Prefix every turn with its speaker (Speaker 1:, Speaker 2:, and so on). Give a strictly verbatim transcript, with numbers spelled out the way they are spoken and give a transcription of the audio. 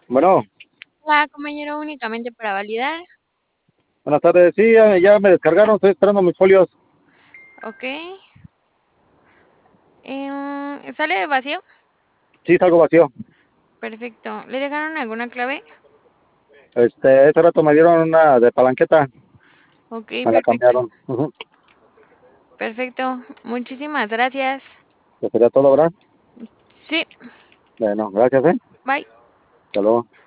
Speaker 1: Bueno,
Speaker 2: Hola, compañero, únicamente para validar.
Speaker 1: buenas tardes. Sí, ya, ya me descargaron, estoy esperando mis folios.
Speaker 2: Ok. Em, ¿sale vacío?
Speaker 1: Sí, está algo vacío.
Speaker 2: Perfecto. ¿Le dejaron alguna clave?
Speaker 1: Este, ese rato me dieron una de palanqueta,
Speaker 2: Ok,
Speaker 1: me la
Speaker 2: perfecto.
Speaker 1: cambiaron. Ujú.
Speaker 2: Perfecto. Muchísimas gracias.
Speaker 1: Que sería todo, ¿verdad?
Speaker 2: Sí,
Speaker 1: Bueno, gracias, ¿eh?
Speaker 2: bye.
Speaker 1: Hasta luego.